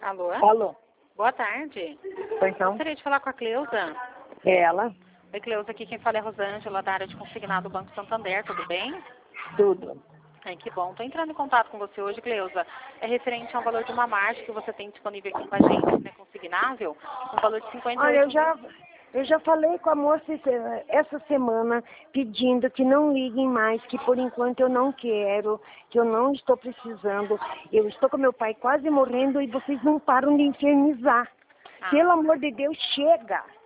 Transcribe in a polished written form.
Alô? Alô? Boa tarde. Então, Gostaria de falar com a Cleusa. é ela? Oi, Cleusa, aqui quem fala é Rosângela, da área de consignado do Banco Santander, tudo bem? Tudo. Ai, que bom. Estou entrando em contato com você hoje, Cleusa. É referente ao valor de uma margem que você tem disponível aqui com a gente, né, consignável, um valor de 58 Olha, eu já falei com a moça essa semana pedindo que não liguem mais, que por enquanto eu não quero, que eu não estou precisando. Eu estou com meu pai quase morrendo e vocês não param de infernizar. Pelo amor de Deus, chega!